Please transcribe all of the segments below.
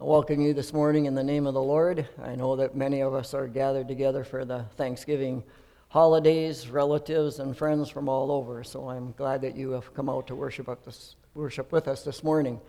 welcome you this morning in the name of the Lord. I know that many of us are gathered together for the Thanksgiving holidays, relatives and friends from all over. So I'm glad that you have come out to worship with us this morning.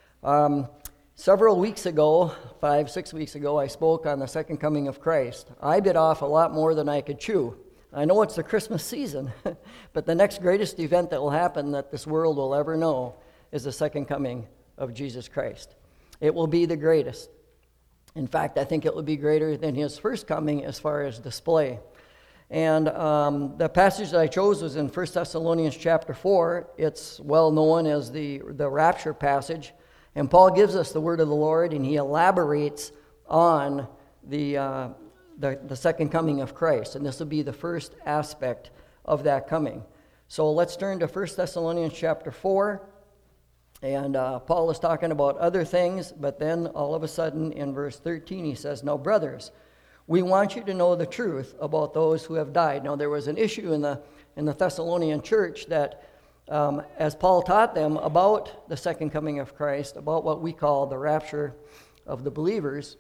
Several weeks ago, 5-6 weeks ago, I spoke on the second coming of Christ. I bit off a lot more than I could chew. I know it's the Christmas season, but the next greatest event that will happen that this world will ever know is the second coming of Jesus Christ. It will be the greatest. In fact, I think it will be greater than his first coming as far as display. And the passage that I chose was in 1 Thessalonians chapter 4. It's well known as the rapture passage. And Paul gives us the word of the Lord, and he elaborates on the second coming of Christ. And this will be the first aspect of that coming. So let's turn to 1 Thessalonians chapter 4. And Paul is talking about other things, but then all of a sudden in verse 13 he says, "Now, brothers, we want you to know the truth about those who have died." Now, there was an issue in the Thessalonian church that as Paul taught them about the second coming of Christ, about what we call the rapture of the believers,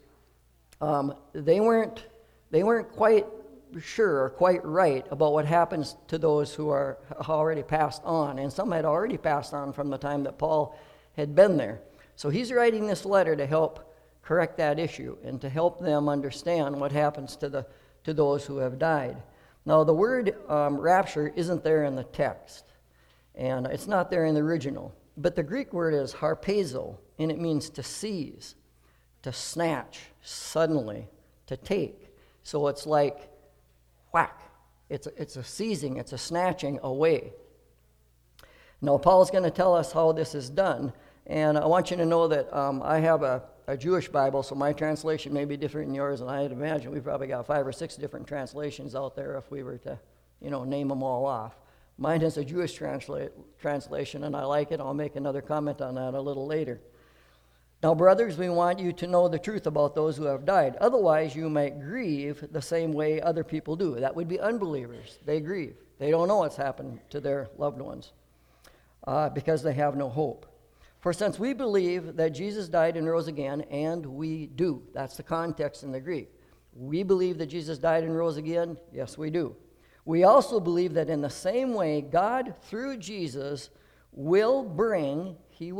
they weren't quite sure or quite right about what happens to those who are already passed on, and some had already passed on from the time that Paul had been there. So he's writing this letter to help correct that issue and to help them understand what happens to those who have died. Now, the word rapture isn't there in the text, and it's not there in the original, but the Greek word is harpazo, and it means to seize, to snatch suddenly, to take. So it's like whack. It's a seizing, it's a snatching away. Now, Paul's going to tell us how this is done, and I want you to know that I have a Jewish Bible, so my translation may be different than yours, and I'd imagine we've probably got 5 or 6 different translations out there if we were to, name them all off. Mine is a Jewish translation, and I like it. I'll make another comment on that a little later. "Now, brothers, we want you to know the truth about those who have died. Otherwise, you might grieve the same way other people do." That would be unbelievers. They grieve. They don't know what's happened to their loved ones because they have no hope. "For since we believe that Jesus died and rose again," and we do. That's the context in the Greek. We believe that Jesus died and rose again. Yes, we do. "We also believe that in the same way God, through Jesus, will bring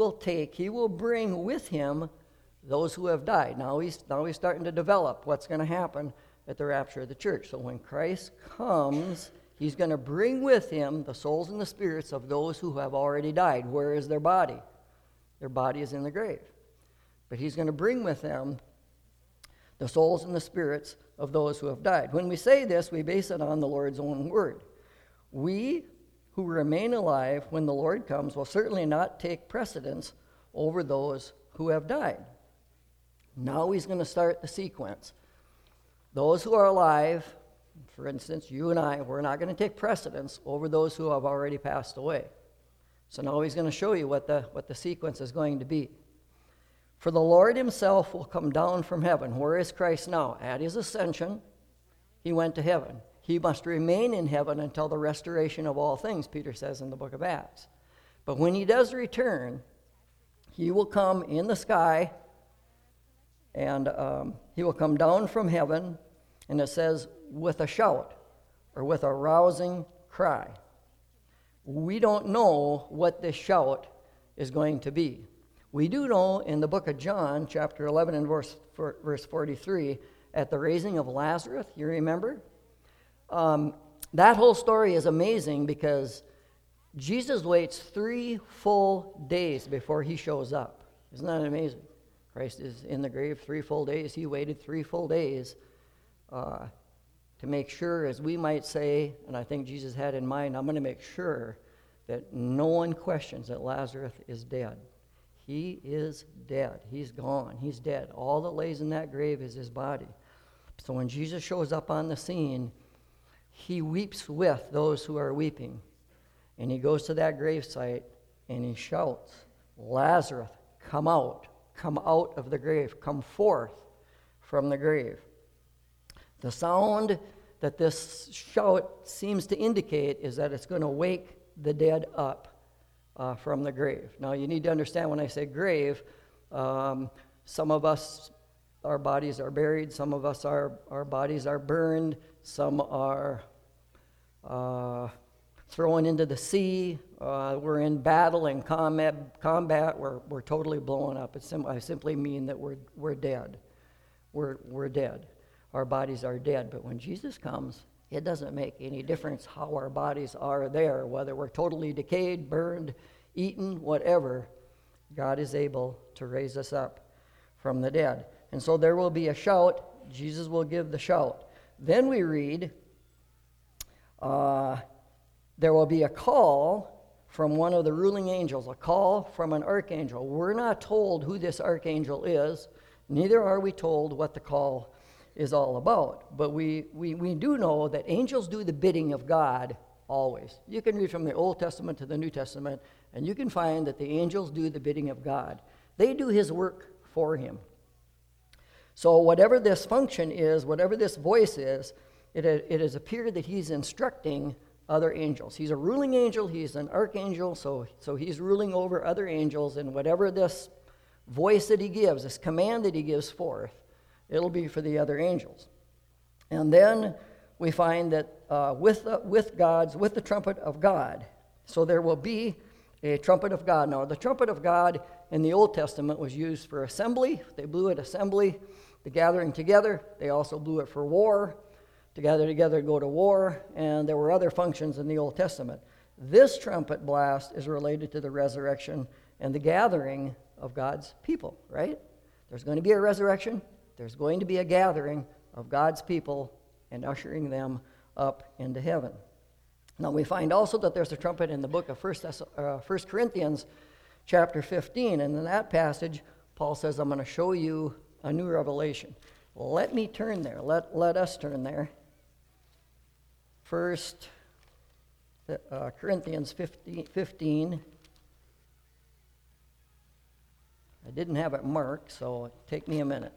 with him those who have died." Now he's starting to develop what's going to happen at the rapture of the church. So when Christ comes, he's going to bring with him the souls and the spirits of those who have already died. Where is their body? Their body is in the grave. But he's going to bring with him the souls and the spirits of those who have died. When we say this, we base it on the Lord's own word. We who remain alive when the Lord comes will certainly not take precedence over those who have died. Now he's going to start the sequence. Those who are alive, for instance, you and I, we're not going to take precedence over those who have already passed away. So now he's going to show you what the sequence is going to be. "For the Lord himself will come down from heaven." Where is Christ now? At his ascension, he went to heaven. He must remain in heaven until the restoration of all things, Peter says in the book of Acts. But when he does return, he will come in the sky, and he will come down from heaven, and it says, with a shout, or with a rousing cry. We don't know what this shout is going to be. We do know in the book of John, chapter 11 and verse 43, at the raising of Lazarus, you remember? That whole story is amazing because Jesus waits 3 full days before he shows up. Isn't that amazing? Christ is in the grave 3 full days. He waited 3 full days to make sure, as we might say, and I think Jesus had in mind, I'm going to make sure that no one questions that Lazarus is dead. He is dead. He's gone. He's dead. All that lays in that grave is his body. So when Jesus shows up on the scene, he weeps with those who are weeping. And he goes to that gravesite and he shouts, "Lazarus, come out of the grave, come forth from the grave." The sound that this shout seems to indicate is that it's going to wake the dead up from the grave. Now, you need to understand when I say grave, Some of us, our bodies are buried. Some of us, our bodies are burned. Some are thrown into the sea. We're in battle and combat. We're totally blown up. I simply mean that we're dead. We're dead. Our bodies are dead. But when Jesus comes, it doesn't make any difference how our bodies are there, whether we're totally decayed, burned, eaten, whatever. God is able to raise us up from the dead. And so there will be a shout. Jesus will give the shout. Then we read, there will be a call from one of the ruling angels, a call from an archangel. We're not told who this archangel is, neither are we told what the call is all about. But we do know that angels do the bidding of God always. You can read from the Old Testament to the New Testament, and you can find that the angels do the bidding of God. They do his work for him. So whatever this function is, whatever this voice is, it has appeared that he's instructing other angels. He's a ruling angel, he's an archangel, so he's ruling over other angels, and whatever this voice that he gives, this command that he gives forth, it'll be for the other angels. And then we find that with the trumpet of God, so there will be a trumpet of God. Now, the trumpet of God in the Old Testament was used for assembly. They blew it assembly, the gathering together. They also blew it for war, to gather together to go to war, and there were other functions in the Old Testament. This trumpet blast is related to the resurrection and the gathering of God's people, right? There's going to be a resurrection. There's going to be a gathering of God's people and ushering them up into heaven. Now, we find also that there's a trumpet in the book of 1 Corinthians chapter 15, and in that passage, Paul says, I'm going to show you a new revelation. Let me turn there. Let us turn there. 1 Corinthians 15. I didn't have it marked, so take me a minute.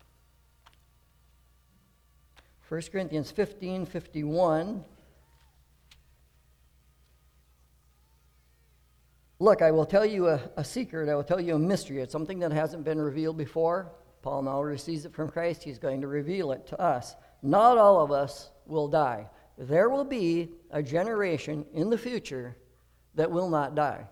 1 Corinthians 15:51. Look, I will tell you a secret. I will tell you a mystery. It's something that hasn't been revealed before. Paul now receives it from Christ. He's going to reveal it to us. Not all of us will die. There will be a generation in the future that will not die.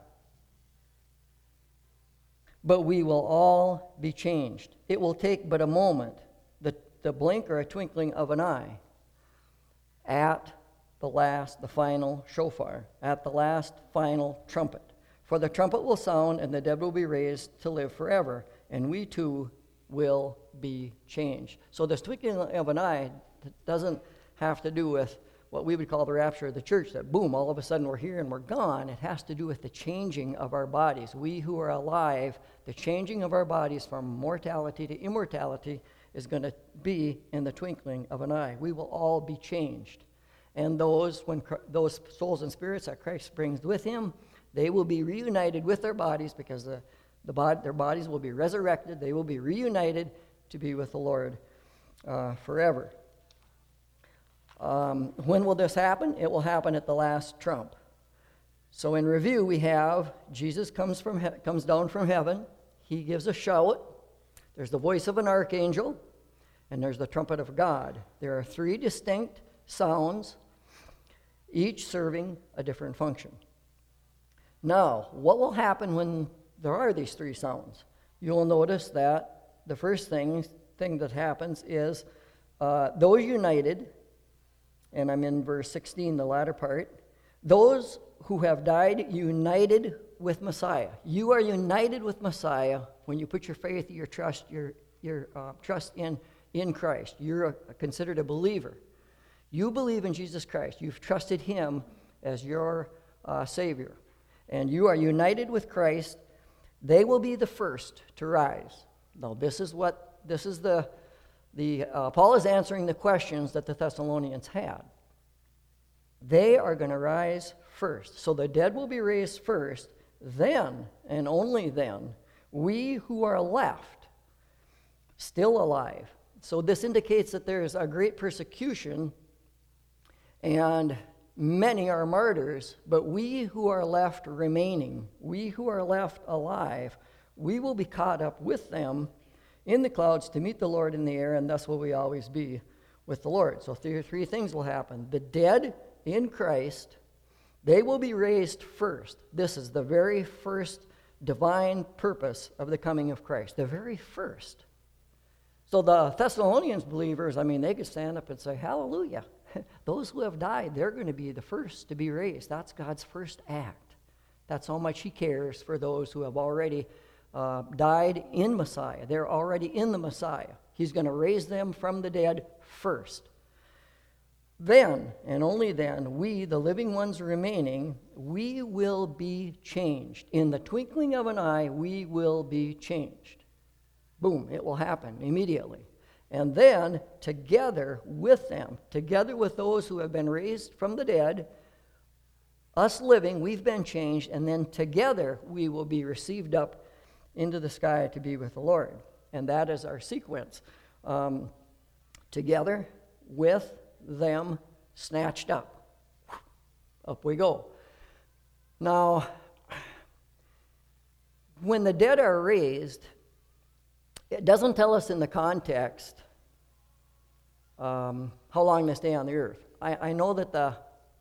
But we will all be changed. It will take but a moment, the blink or a twinkling of an eye, at the final shofar, at the last final trumpet. For the trumpet will sound, and the dead will be raised to live forever, and we too will be changed. So this twinkling of an eye doesn't have to do with what we would call the rapture of the church, that boom, all of a sudden we're here and we're gone. It has to do with the changing of our bodies. We who are alive, the changing of our bodies from mortality to immortality is going to be in the twinkling of an eye. We will all be changed. And those souls and spirits that Christ brings with him, they will be reunited with their bodies, because their bodies will be resurrected. They will be reunited to be with the Lord forever. When will this happen? It will happen at the last trump. So in review, we have Jesus comes down from heaven. He gives a shout. There's the voice of an archangel, and there's the trumpet of God. There are three distinct sounds, each serving a different function. Now, what will happen when there are these three sounds? You'll notice that the first thing that happens is those united, and I'm in verse 16, the latter part, those who have died united with Messiah. You are united with Messiah when you put your faith, your trust in Christ. You're considered a believer. You believe in Jesus Christ. You've trusted him as your Savior. And you are united with Christ. They will be the first to rise. Now, Paul is answering the questions that the Thessalonians had. They are going to rise first. So the dead will be raised first. Then, and only then, we who are left, still alive. So this indicates that there is a great persecution, and many are martyrs, but we who are left remaining, we who are left alive, we will be caught up with them in the clouds to meet the Lord in the air, and thus will we always be with the Lord. So three things will happen. The dead in Christ, they will be raised first. This is the very first divine purpose of the coming of Christ, the very first. So the Thessalonians believers, they could stand up and say, hallelujah. Those who have died, they're going to be the first to be raised. That's God's first act. That's how much he cares for those who have already died in Messiah. They're already in the Messiah. He's going to raise them from the dead first. Then, and only then, we, the living ones remaining, we will be changed. In the twinkling of an eye, we will be changed. Boom, it will happen immediately. And then, together with them, together with those who have been raised from the dead, us living, we've been changed, and then together we will be received up into the sky to be with the Lord. And that is our sequence. Together with them, snatched up. Up we go. Now, when the dead are raised, it doesn't tell us in the context how long they stay on the earth. I know that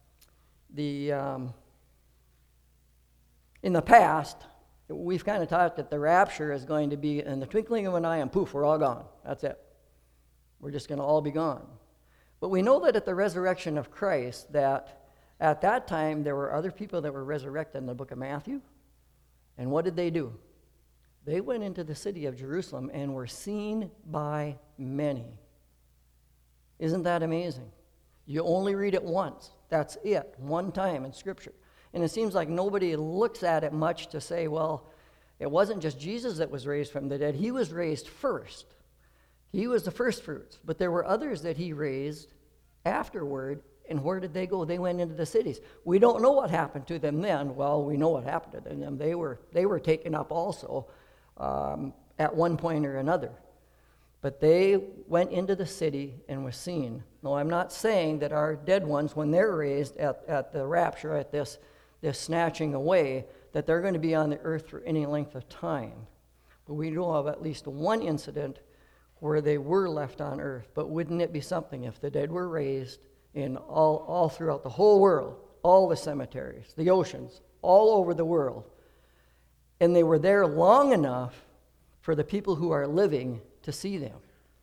in the past, we've kind of taught that the rapture is going to be in the twinkling of an eye, and poof, we're all gone. That's it. We're just going to all be gone. But we know that at the resurrection of Christ, that at that time there were other people that were resurrected in the book of Matthew. And what did they do? They went into the city of Jerusalem and were seen by many. Isn't that amazing? You only read it once. That's it, one time in Scripture. And it seems like nobody looks at it much to say, well, it wasn't just Jesus that was raised from the dead. He was raised first. He was the first fruits. But there were others that he raised afterward. And where did they go? They went into the cities. We don't know what happened to them then. Well, we know what happened to them. They were taken up also at one point or another. But they went into the city and were seen. No, I'm not saying that our dead ones, when they're raised at the rapture, at this snatching away, that they're going to be on the earth for any length of time. But we know of at least one incident where they were left on earth. But wouldn't it be something if the dead were raised in all throughout the whole world, all the cemeteries, the oceans, all over the world, and they were there long enough for the people who are living to see them?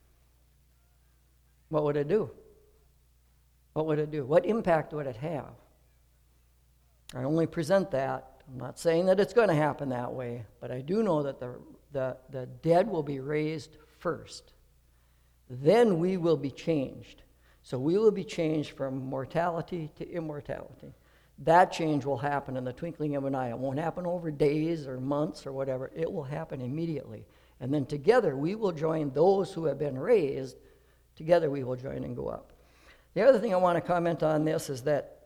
What would it do? What would it do? What impact would it have? I only present that. I'm not saying that it's going to happen that way, but I do know that the dead will be raised first. Then we will be changed. So we will be changed from mortality to immortality. That change will happen in the twinkling of an eye. It won't happen over days or months or whatever. It will happen immediately. And then together we will join those who have been raised. Together we will join and go up. The other thing I want to comment on this is that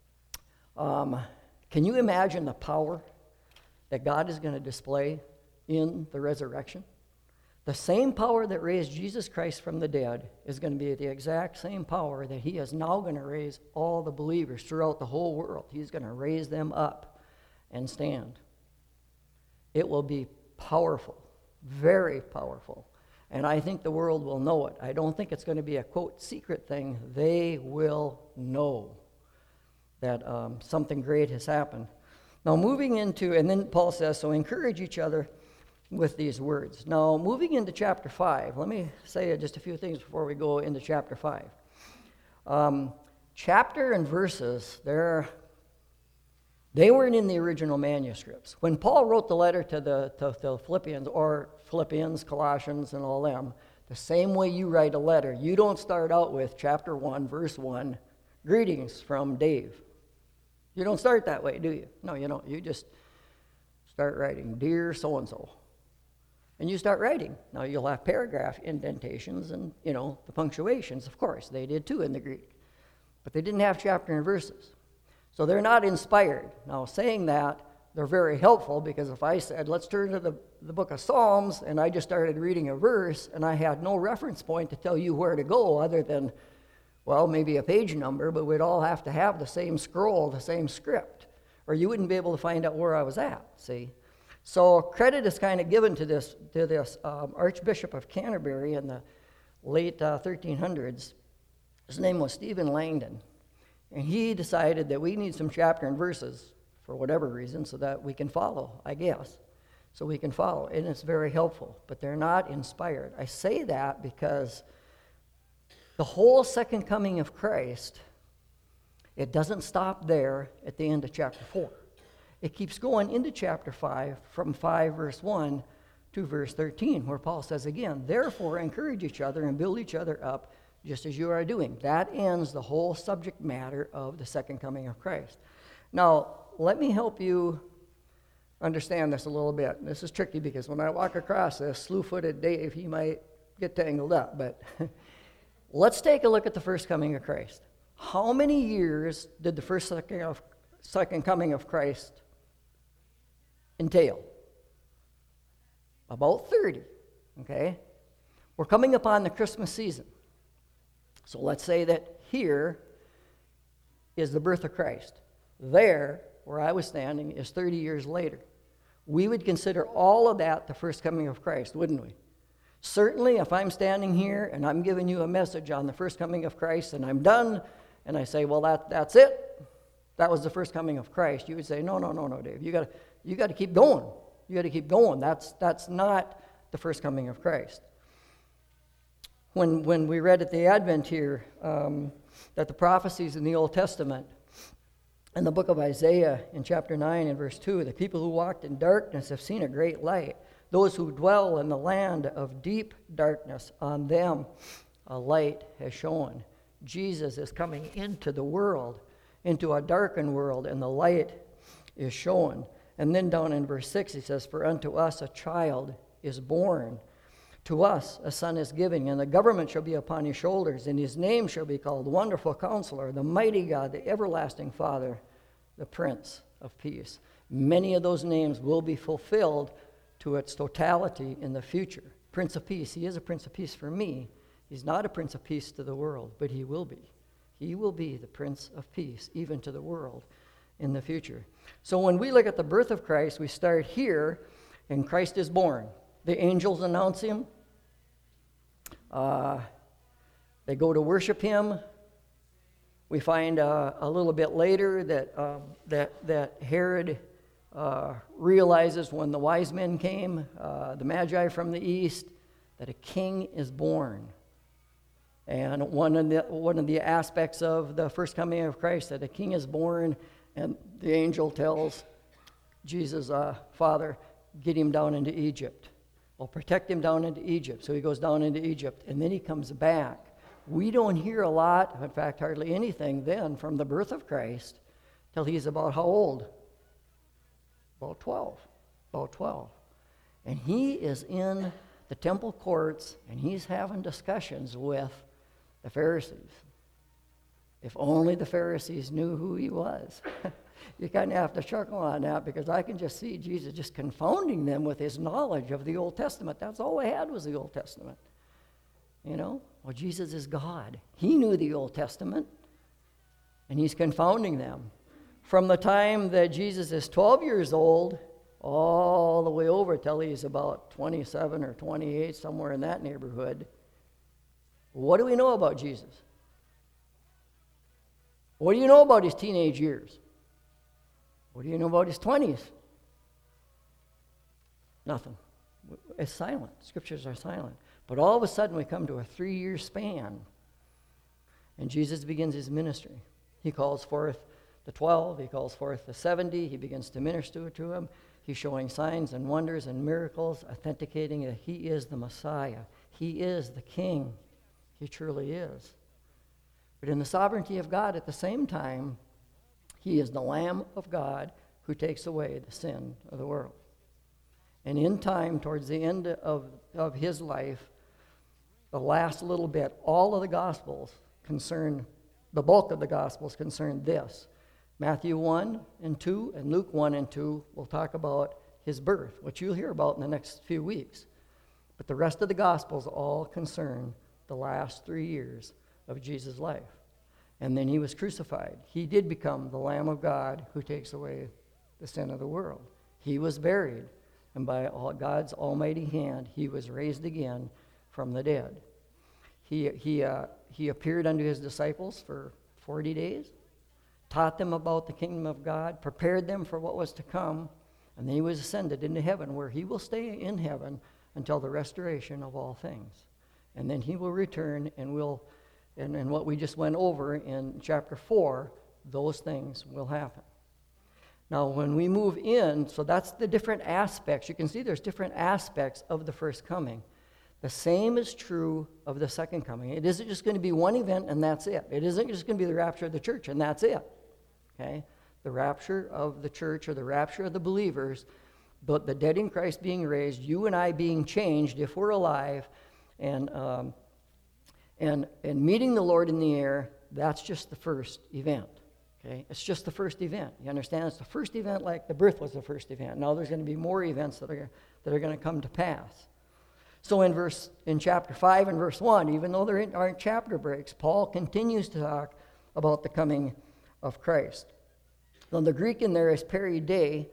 can you imagine the power that God is going to display in the resurrection? The same power that raised Jesus Christ from the dead is going to be the exact same power that he is now going to raise all the believers throughout the whole world. He's going to raise them up and stand. It will be powerful, very powerful. And I think the world will know it. I don't think it's going to be a, quote, secret thing. They will know that something great has happened. Now, moving into, and then Paul says, so encourage each other with these words. Now, moving into chapter 5, let me say just a few things before we go into chapter 5. Chapter and verses, they weren't in the original manuscripts. When Paul wrote the letter to the Philippians, or Philippians, Colossians, and all them, the same way you write a letter, you don't start out with chapter 1, verse 1, greetings from Dave. You don't start that way, do you? No, you don't. You just start writing, dear so-and-so. And you start writing. Now, you'll have paragraph indentations and, the punctuations, of course. They did too in the Greek. But they didn't have chapter and verses. So they're not inspired. Now, saying that, they're very helpful, because if I said, let's turn to the book of Psalms, and I just started reading a verse, and I had no reference point to tell you where to go other than, well, maybe a page number, but we'd all have to have the same scroll, the same script, or you wouldn't be able to find out where I was at, see? So credit is kind of given to this Archbishop of Canterbury in the late 1300s. His name was Stephen Langdon. And he decided that we need some chapter and verses for whatever reason so that we can follow, I guess. So we can follow. And it's very helpful. But they're not inspired. I say that because the whole second coming of Christ, it doesn't stop there at the end of chapter 4. It keeps going into chapter 5, from 5 verse 1 to verse 13, where Paul says again, therefore encourage each other and build each other up just as you are doing. That ends the whole subject matter of the second coming of Christ. Now, let me help you understand this a little bit. This is tricky because when I walk across this, slew-footed Dave, he might get tangled up, but let's take a look at the first coming of Christ. How many years did the second coming of Christ entail? About 30, okay? We're coming upon the Christmas season. So let's say that here is the birth of Christ. There, where I was standing, is 30 years later. We would consider all of that the first coming of Christ, wouldn't we? Certainly, if I'm standing here and I'm giving you a message on the first coming of Christ and I'm done, and I say, well, that's it. That was the first coming of Christ. You would say, no, Dave. You got to keep going. You got to keep going. That's not the first coming of Christ. When we read at the Advent here that the prophecies in the Old Testament, in the book of Isaiah in chapter 9 and verse 2, the people who walked in darkness have seen a great light. Those who dwell in the land of deep darkness, on them a light has shone. Jesus is coming into the world, into a darkened world, and the light is shown. And then down in verse 6, he says, for unto us a child is born. To us a son is given, and the government shall be upon his shoulders, and his name shall be called Wonderful Counselor, the Mighty God, the Everlasting Father, the Prince of Peace. Many of those names will be fulfilled to its totality in the future. Prince of Peace, he is a Prince of Peace for me. He's not a Prince of Peace to the world, but he will be. He will be the Prince of Peace, even to the world in the future. So when we look at the birth of Christ, we start here, and Christ is born. The angels announce him. They go to worship him. We find a little bit later that Herod realizes when the wise men came, the Magi from the east, that a king is born. And one of the aspects of the first coming of Christ, that a king is born, and the angel tells Jesus' father, get him down into Egypt. Well, protect him down into Egypt. So he goes down into Egypt, and then he comes back. We don't hear a lot, in fact, hardly anything then from the birth of Christ till he's about how old? About 12. About 12. And he is in the temple courts, and he's having discussions with the Pharisees. If only the Pharisees knew who he was. You kind of have to chuckle on that, because I can just see Jesus just confounding them with his knowledge of the Old Testament. That's all they had was the Old Testament. You know? Well, Jesus is God. He knew the Old Testament, and he's confounding them. From the time that Jesus is 12 years old, all the way over till he's about 27 or 28, somewhere in that neighborhood, what do we know about Jesus? What do you know about his teenage years? What do you know about his 20s? Nothing. It's silent. Scriptures are silent. But all of a sudden we come to a 3-year span, and Jesus begins his ministry. He calls forth the 12, he calls forth the 70, he begins to minister to them. He's showing signs and wonders and miracles, authenticating that he is the Messiah. He is the King. He truly is. But in the sovereignty of God, at the same time, he is the Lamb of God who takes away the sin of the world. And in time, towards the end of his life, the last little bit, all of the Gospels concern, the bulk of the Gospels concern this. Matthew 1 and 2 and Luke 1 and 2 will talk about his birth, which you'll hear about in the next few weeks. But the rest of the Gospels all concern the last 3 years of Jesus' life. And then he was crucified. He did become the Lamb of God who takes away the sin of the world. He was buried. and by God's almighty hand, he was raised again from the dead. He appeared unto his disciples for 40 days, taught them about the kingdom of God, prepared them for what was to come, and then he was ascended into heaven, where he will stay in heaven until the restoration of all things. And then he will return, and what we just went over in chapter 4, those things will happen. Now, when we move in, so that's the different aspects. You can see there's different aspects of the first coming. The same is true of the second coming. It isn't just going to be one event and that's it. It isn't just going to be the rapture of the church and that's it. Okay? The rapture of the church or the rapture of the believers, but the dead in Christ being raised, you and I being changed if we're alive, and meeting the Lord in the air, that's just the first event. Okay? It's just the first event. You understand? It's the first event, like the birth was the first event. Now there's going to be more events that are going to come to pass. So in chapter 5 and verse 1, even though there aren't chapter breaks, Paul continues to talk about the coming of Christ. Now the Greek in there is peride,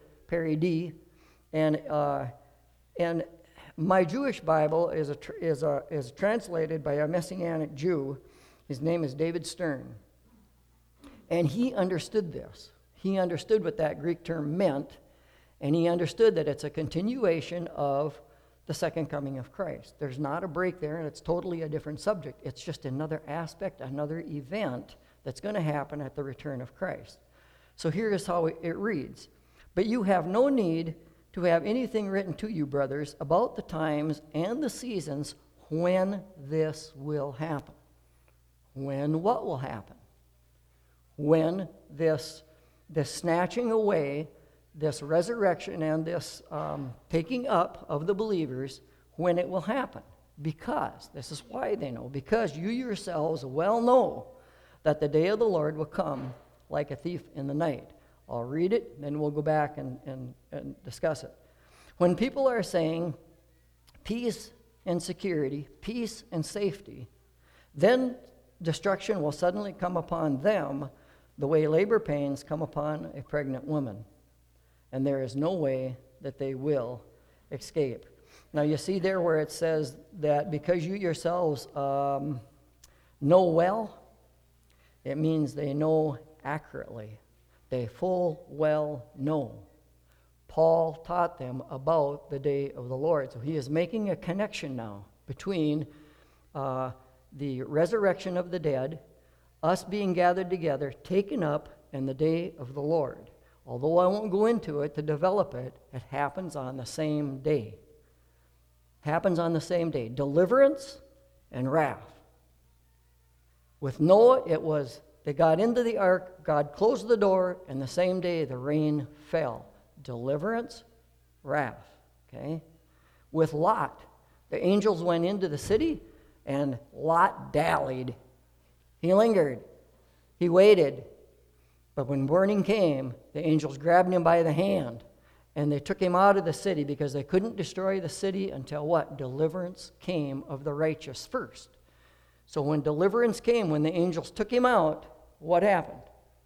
and my Jewish Bible is translated by a Messianic Jew. His name is David Stern. And he understood this. He understood what that Greek term meant, and he understood that it's a continuation of the second coming of Christ. There's not a break there, and it's totally a different subject. It's just another aspect, another event that's going to happen at the return of Christ. So here is how it reads. But you have no need to have anything written to you, brothers, about the times and the seasons when this will happen. When what will happen? When this snatching away, this resurrection, and this taking up of the believers, when it will happen. Because, this is why they know, because you yourselves well know that the day of the Lord will come like a thief in the night. I'll read it, then we'll go back and discuss it. When people are saying peace and security, peace and safety, then destruction will suddenly come upon them the way labor pains come upon a pregnant woman. And there is no way that they will escape. Now you see there where it says that because you yourselves know well, it means they know accurately. They full well know. Paul taught them about the day of the Lord. So he is making a connection now between the resurrection of the dead, us being gathered together, taken up, and the day of the Lord. Although I won't go into it to develop it, it happens on the same day. Happens on the same day. Deliverance and wrath. With Noah, it was they got into the ark, God closed the door, and the same day the rain fell. Deliverance, wrath. Okay? With Lot, the angels went into the city, and Lot dallied. He lingered. He waited. But when morning came, the angels grabbed him by the hand, and they took him out of the city because they couldn't destroy the city until what? Deliverance came of the righteous first. So when deliverance came, when the angels took him out, what happened?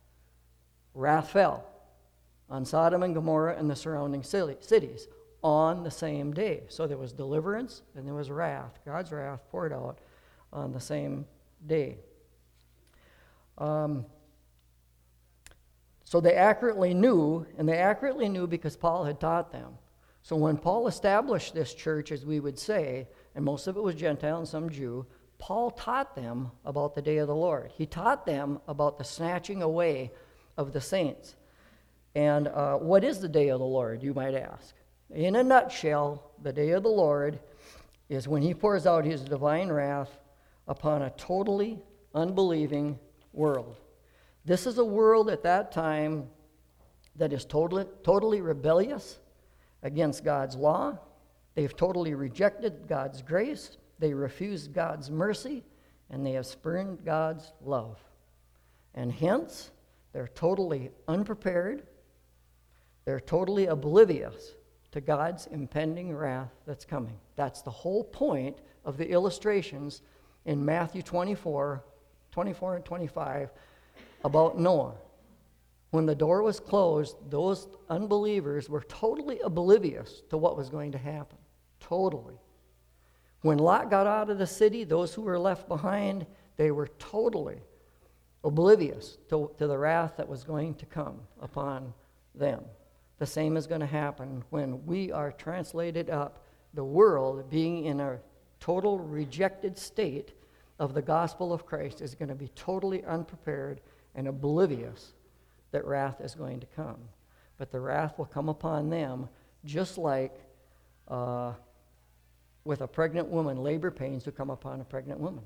Wrath fell on Sodom and Gomorrah and the surrounding cities on the same day. So there was deliverance and there was wrath. God's wrath poured out on the same day. So they accurately knew, and they accurately knew because Paul had taught them. So when Paul established this church, as we would say, and most of it was Gentile and some Jew, Paul taught them about the day of the Lord. He taught them about the snatching away of the saints. And what is the day of the Lord, you might ask? In a nutshell, the day of the Lord is when he pours out his divine wrath upon a totally unbelieving world. This is a world at that time that is totally rebellious against God's law. They've totally rejected God's grace. They refused God's mercy, and they have spurned God's love. And hence, they're totally unprepared. They're totally oblivious to God's impending wrath that's coming. That's the whole point of the illustrations in Matthew 24 and 25, about Noah. when the door was closed, those unbelievers were totally oblivious to what was going to happen. Totally. When Lot got out of the city, those who were left behind, they were totally oblivious to the wrath that was going to come upon them. The same is going to happen when we are translated up, the world being in a total rejected state of the gospel of Christ is going to be totally unprepared and oblivious that wrath is going to come. But the wrath will come upon them just like with a pregnant woman, labor pains will come upon a pregnant woman.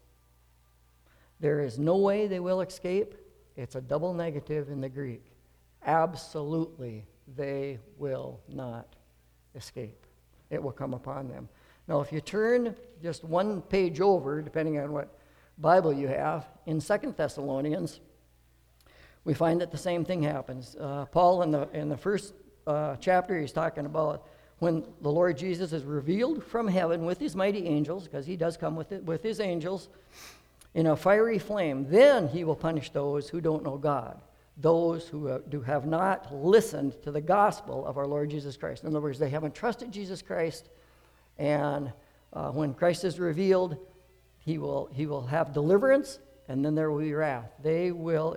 There is no way they will escape. It's a double negative in the Greek. Absolutely, they will not escape. It will come upon them. Now, if you turn just one page over, depending on what Bible you have, in 2 Thessalonians, we find that the same thing happens. Paul, in the first chapter, he's talking about when the Lord Jesus is revealed from heaven with his mighty angels, because he does come with his angels, in a fiery flame. Then he will punish those who don't know God, those who have not listened to the gospel of our Lord Jesus Christ. In other words, they haven't trusted Jesus Christ, and when Christ is revealed, he will have deliverance, and then there will be wrath. They will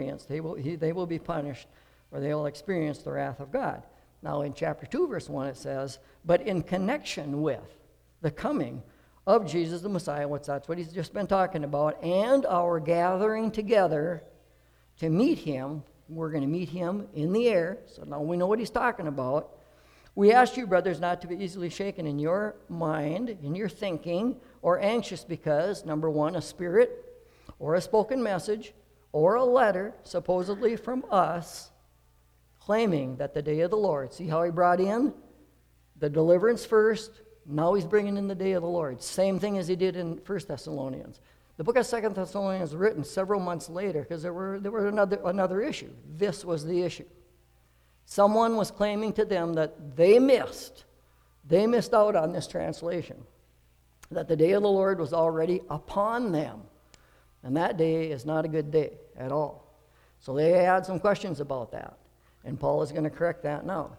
be punished, or they will experience the wrath of God. Now in chapter 2, verse 1, it says, but in connection with the coming of Jesus the Messiah, that's what he's just been talking about, and our gathering together to meet him. We're going to meet him in the air, so now we know what he's talking about. We ask you, brothers, not to be easily shaken in your mind, in your thinking, or anxious because, number one, a spirit or a spoken message or a letter, supposedly from us, claiming that the day of the Lord, see how he brought in the deliverance first, now he's bringing in the day of the Lord. Same thing as he did in 1 Thessalonians. The book of 2 Thessalonians was written several months later because there were another issue. This was the issue. Someone was claiming to them that they missed out on this translation, that the day of the Lord was already upon them. And that day is not a good day at all. So they had some questions about that. And Paul is going to correct that now.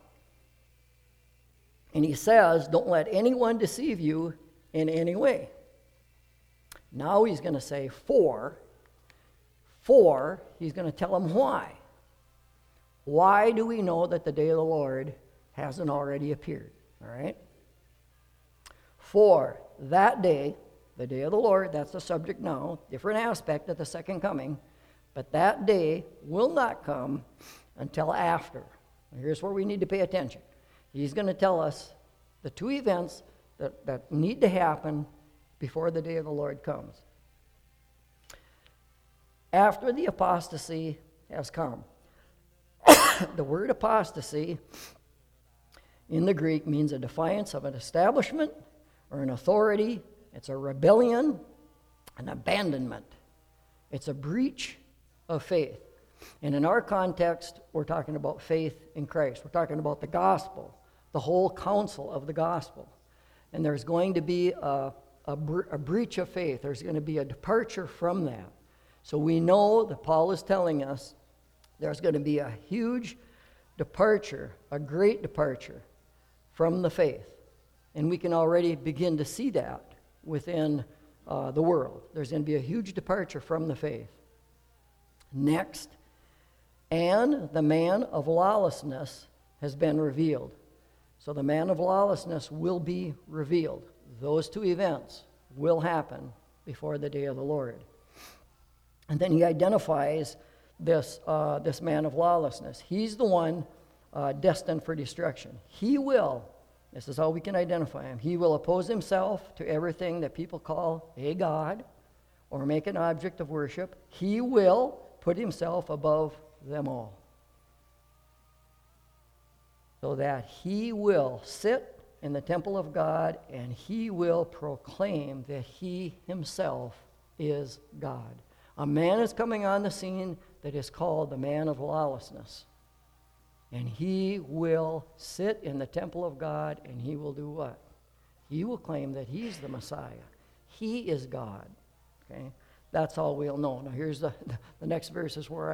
And he says, don't let anyone deceive you in any way. Now he's going to say, for he's going to tell them why. Why do we know that the day of the Lord hasn't already appeared? All right? For that day, the day of the Lord, that's the subject now, different aspect of the second coming, but that day will not come until after. Here's where we need to pay attention. He's going to tell us the two events that need to happen before the day of the Lord comes. After the apostasy has come. The word apostasy in the Greek means a defiance of an establishment or an authority. It's a rebellion, an abandonment. It's a breach of faith. And in our context, we're talking about faith in Christ. We're talking about the gospel, the whole counsel of the gospel. And there's going to be a breach of faith. There's going to be a departure from that. So we know that Paul is telling us there's going to be a huge departure, a great departure from the faith. And we can already begin to see that within the world. There's going to be a huge departure from the faith. Next, and the man of lawlessness has been revealed. So the man of lawlessness will be revealed. Those two events will happen before the day of the Lord. And then he identifies this man of lawlessness. He's the one destined for destruction. He will, this is how we can identify him, he will oppose himself to everything that people call a god or make an object of worship. He will put himself above them all, so that he will sit in the temple of God and he will proclaim that he himself is God. A man is coming on the scene that is called the man of lawlessness. And he will sit in the temple of God and he will do what? He will claim that he's the Messiah. He is God. Okay? That's all we'll know. Now here's the next verse is where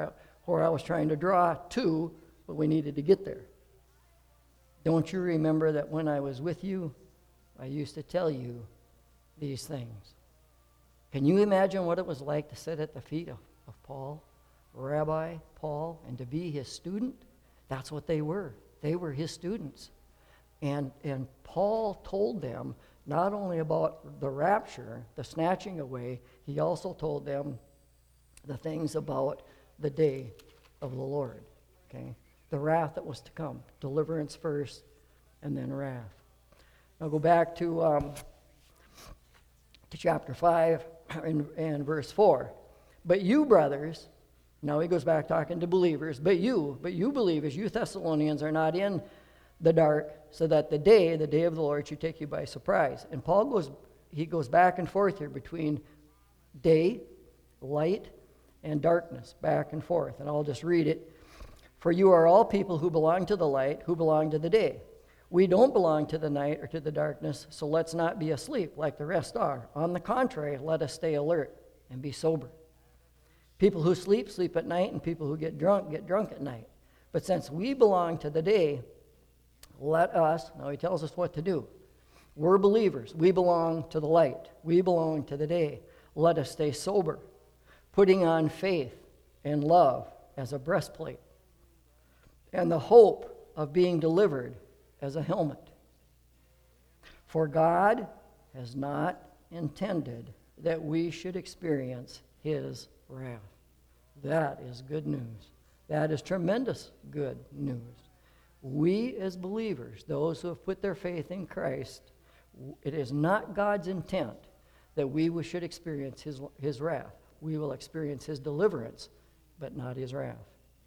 where I was trying to draw to, but we needed to get there. Don't you remember that when I was with you, I used to tell you these things? Can you imagine what it was like to sit at the feet of Paul, Rabbi Paul, and to be his student? That's what they were. They were his students. And Paul told them not only about the rapture, the snatching away, he also told them the things about the day of the Lord. Okay? The wrath that was to come. Deliverance first, and then wrath. Now go back to chapter 5 and verse 4. But you, brothers, now he goes back talking to believers, but you believers, you Thessalonians, are not in the dark, so that the day of the Lord should take you by surprise. And Paul goes back and forth here between day, light, and darkness, back and forth. And I'll just read it. For you are all people who belong to the light, who belong to the day. We don't belong to the night or to the darkness, so let's not be asleep like the rest are. On the contrary, let us stay alert and be sober. People who sleep, sleep at night, and people who get drunk at night. But since we belong to the day, let us, now he tells us what to do. We're believers. We belong to the light. We belong to the day. Let us stay sober, putting on faith and love as a breastplate, and the hope of being delivered as a helmet. For God has not intended that we should experience his wrath. That is good news. That is tremendous good news. We as believers, those who have put their faith in Christ, it is not God's intent that we should experience his wrath. We will experience his deliverance, but not his wrath.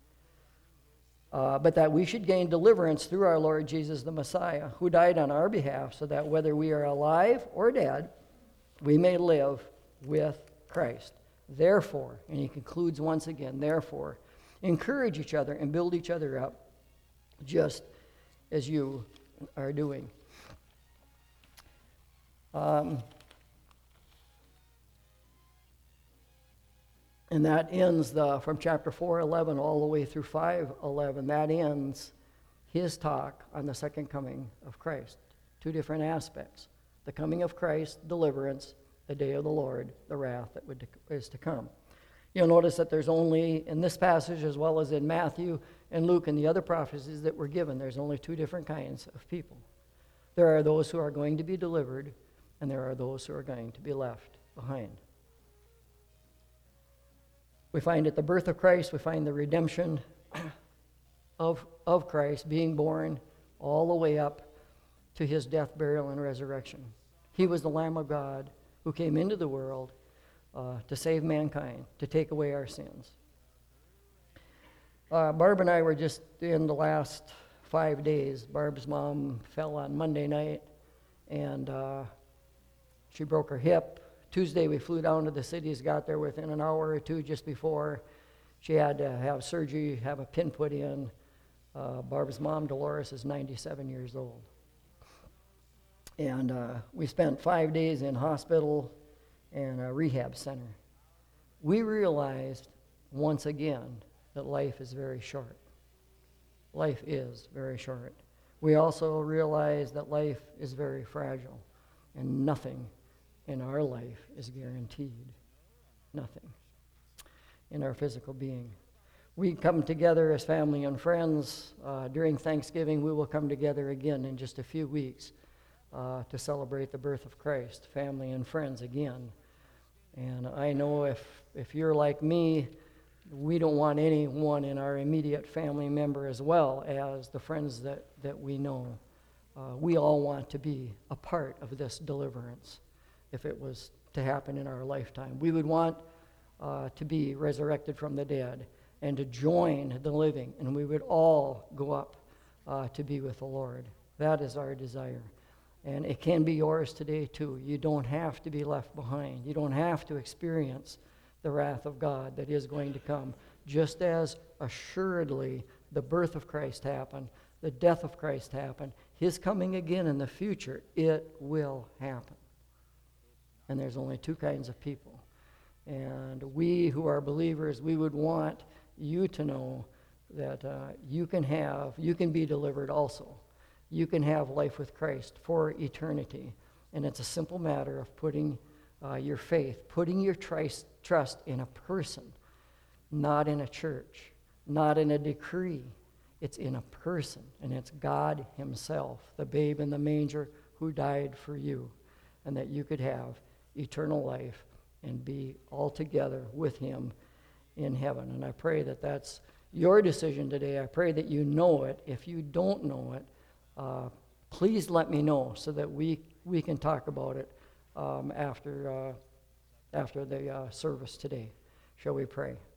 But that we should gain deliverance through our Lord Jesus the Messiah, who died on our behalf, so that whether we are alive or dead, we may live with Christ. Therefore, and he concludes once again, therefore, encourage each other and build each other up, just as you are doing. And that ends from chapter 4:11 all the way through 5:11. That ends his talk on the second coming of Christ. Two different aspects: the coming of Christ, deliverance; the day of the Lord, the wrath that is to come. You'll notice that there's only, in this passage as well as in Matthew and Luke and the other prophecies that were given, there's only two different kinds of people. There are those who are going to be delivered, and there are those who are going to be left behind. We find at the birth of Christ, we find the redemption of Christ being born all the way up to his death, burial, and resurrection. He was the Lamb of God who came into the world to save mankind, to take away our sins. Barb and I were just in the last 5 days. Barb's mom fell on Monday night, and she broke her hip. Tuesday, we flew down to the cities, got there within an hour or two just before. She had to have surgery, have a pin put in. Barb's mom, Dolores, is 97 years old. And we spent 5 days in hospital and a rehab center. We realized once again that life is very short. Life is very short. We also realized that life is very fragile, and nothing in our life is guaranteed. Nothing in our physical being. We come together as family and friends. During Thanksgiving, we will come together again in just a few weeks to celebrate the birth of Christ, family and friends again. And I know if you're like me, we don't want anyone in our immediate family member as well as the friends that we know. We all want to be a part of this deliverance if it was to happen in our lifetime. We would want to be resurrected from the dead and to join the living, and we would all go up to be with the Lord. That is our desire. And it can be yours today too. You don't have to be left behind. You don't have to experience the wrath of God that is going to come. Just as assuredly the birth of Christ happened, the death of Christ happened, his coming again in the future, it will happen. And there's only two kinds of people. And we who are believers, we would want you to know that you can be delivered also. You can have life with Christ for eternity. And it's a simple matter of putting your faith, putting your trust in a person, not in a church, not in a decree. It's in a person, and it's God himself, the babe in the manger who died for you, and that you could have eternal life and be all together with him in heaven. And I pray that that's your decision today. I pray that you know it. If you don't know it, please let me know so that we can talk about it after the service today. Shall we pray?